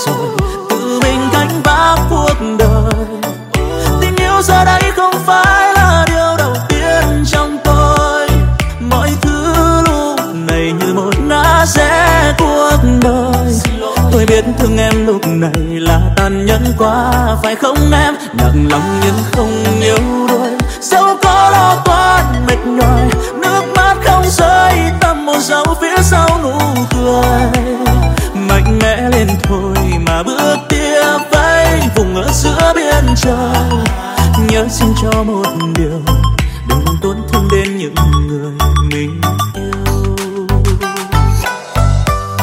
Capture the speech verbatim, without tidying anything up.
rồi tự mình gánh vác cuộc đời. Tình yêu giờ đây không phải là điều đầu tiên trong tôi, mọi thứ lúc này như một ngã rẽ cuộc đời. Tôi biết thương em lúc này là tàn nhẫn quá, phải không em? Nặng lòng nhưng không yếu đuối, dẫu có lo toan mệt nhòi, nước mắt không rơi, tâm một dấu phía sau nụ cười. Mạnh mẽ lên thôi mà bước tiếp với vùng ở giữa biển trời. Nhớ xin cho một điều, đừng tổn thương đến những người mình